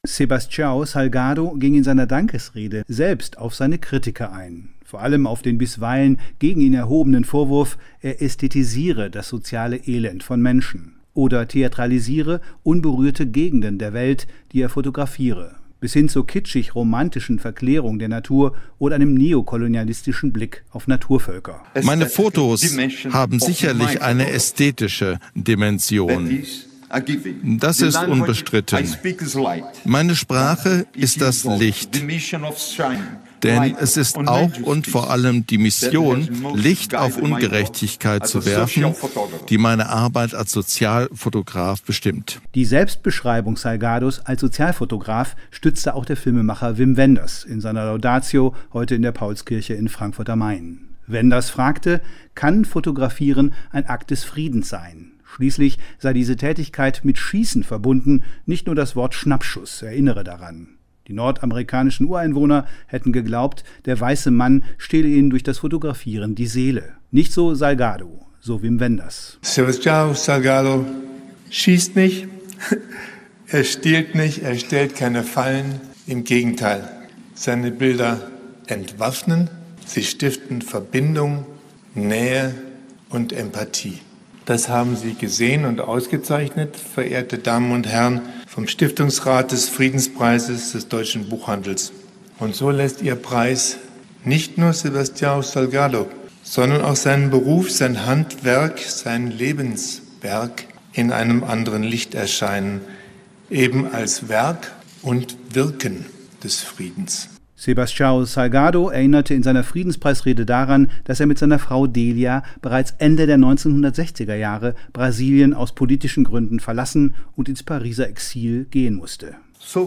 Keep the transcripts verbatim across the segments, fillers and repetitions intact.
Sebastião Salgado ging in seiner Dankesrede selbst auf seine Kritiker ein. Vor allem auf den bisweilen gegen ihn erhobenen Vorwurf, er ästhetisiere das soziale Elend von Menschen oder theatralisiere unberührte Gegenden der Welt, die er fotografiere, bis hin zur kitschig-romantischen Verklärung der Natur oder einem neokolonialistischen Blick auf Naturvölker. Meine Fotos haben sicherlich eine ästhetische Dimension. Das ist unbestritten. Meine Sprache ist das Licht. Denn es ist auch und vor allem die Mission, Licht auf Ungerechtigkeit zu werfen, die meine Arbeit als Sozialfotograf bestimmt. Die Selbstbeschreibung Salgados als Sozialfotograf stützte auch der Filmemacher Wim Wenders in seiner Laudatio heute in der Paulskirche in Frankfurt am Main. Wenders fragte, kann Fotografieren ein Akt des Friedens sein? Schließlich sei diese Tätigkeit mit Schießen verbunden, nicht nur das Wort Schnappschuss erinnere daran. Die nordamerikanischen Ureinwohner hätten geglaubt, der weiße Mann stehle ihnen durch das Fotografieren die Seele. Nicht so Salgado, so Wim Wenders. Sebastião Salgado schießt nicht, er stiehlt nicht, er stellt keine Fallen. Im Gegenteil, seine Bilder entwaffnen, sie stiften Verbindung, Nähe und Empathie. Das haben Sie gesehen und ausgezeichnet, verehrte Damen und Herren, vom Stiftungsrat des Friedenspreises des deutschen Buchhandels. Und so lässt Ihr Preis nicht nur Sebastião Salgado, sondern auch seinen Beruf, sein Handwerk, sein Lebenswerk in einem anderen Licht erscheinen, eben als Werk und Wirken des Friedens. Sebastião Salgado erinnerte in seiner Friedenspreisrede daran, dass er mit seiner Frau Delia bereits Ende der neunzehnhundertsechziger Jahre Brasilien aus politischen Gründen verlassen und ins Pariser Exil gehen musste.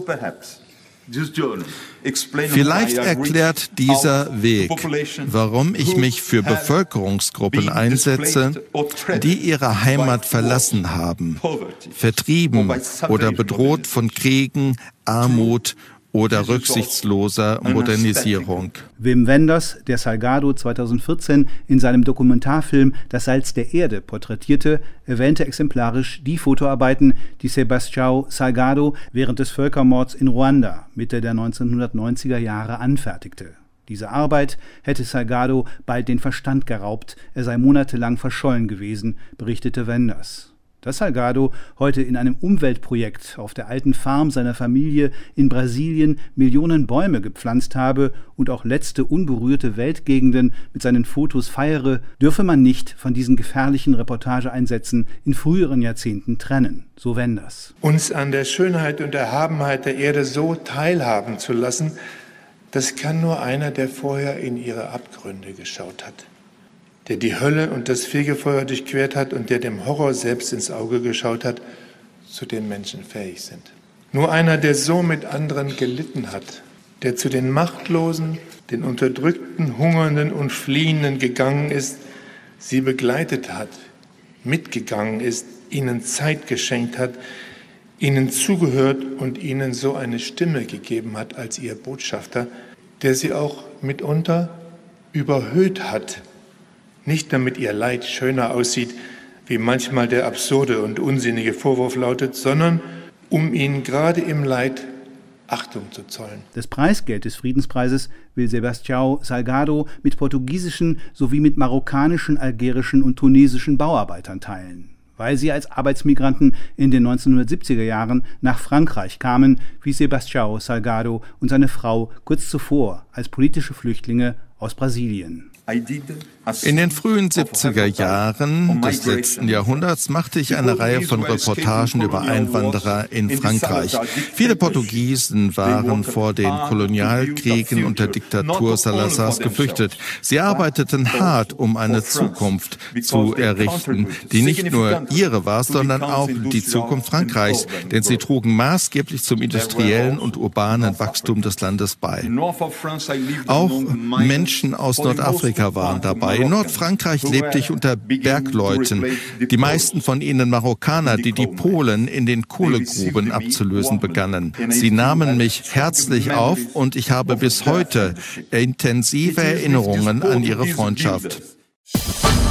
Vielleicht erklärt dieser Weg, warum ich mich für Bevölkerungsgruppen einsetze, die ihre Heimat verlassen haben, vertrieben oder bedroht von Kriegen, Armut oder rücksichtsloser Modernisierung. Wim Wenders, der Salgado zweitausendvierzehn in seinem Dokumentarfilm Das Salz der Erde porträtierte, erwähnte exemplarisch die Fotoarbeiten, die Sebastião Salgado während des Völkermords in Ruanda Mitte der neunzehnhundertneunziger Jahre anfertigte. Diese Arbeit hätte Salgado bald den Verstand geraubt, er sei monatelang verschollen gewesen, berichtete Wenders. Dass Salgado heute in einem Umweltprojekt auf der alten Farm seiner Familie in Brasilien Millionen Bäume gepflanzt habe und auch letzte unberührte Weltgegenden mit seinen Fotos feiere, dürfe man nicht von diesen gefährlichen Reportageeinsätzen in früheren Jahrzehnten trennen, so Wenders. Uns an der Schönheit und Erhabenheit der Erde so teilhaben zu lassen, das kann nur einer, der vorher in ihre Abgründe geschaut hat, der die Hölle und das Fegefeuer durchquert hat und der dem Horror selbst ins Auge geschaut hat, zu den Menschen fähig sind. Nur einer, der so mit anderen gelitten hat, der zu den Machtlosen, den Unterdrückten, Hungernden und Fliehenden gegangen ist, sie begleitet hat, mitgegangen ist, ihnen Zeit geschenkt hat, ihnen zugehört und ihnen so eine Stimme gegeben hat als ihr Botschafter, der sie auch mitunter überhöht hat, nicht damit ihr Leid schöner aussieht, wie manchmal der absurde und unsinnige Vorwurf lautet, sondern um ihnen gerade im Leid Achtung zu zollen. Das Preisgeld des Friedenspreises will Sebastião Salgado mit portugiesischen sowie mit marokkanischen, algerischen und tunesischen Bauarbeitern teilen, weil sie als Arbeitsmigranten in den neunzehnhundertsiebziger Jahren nach Frankreich kamen, wie Sebastião Salgado und seine Frau kurz zuvor als politische Flüchtlinge aus Brasilien. In den frühen siebziger Jahren des letzten Jahrhunderts machte ich eine Reihe von Reportagen über Einwanderer in Frankreich. Viele Portugiesen waren vor den Kolonialkriegen und der Diktatur Salazars geflüchtet. Sie arbeiteten hart, um eine Zukunft zu errichten, die nicht nur ihre war, sondern auch die Zukunft Frankreichs, denn sie trugen maßgeblich zum industriellen und urbanen Wachstum des Landes bei. Auch Menschen aus Nordafrika waren dabei. In Nordfrankreich lebte ich unter Bergleuten, die meisten von ihnen Marokkaner, die die Polen in den Kohlegruben abzulösen begannen. Sie nahmen mich herzlich auf und ich habe bis heute intensive Erinnerungen an ihre Freundschaft.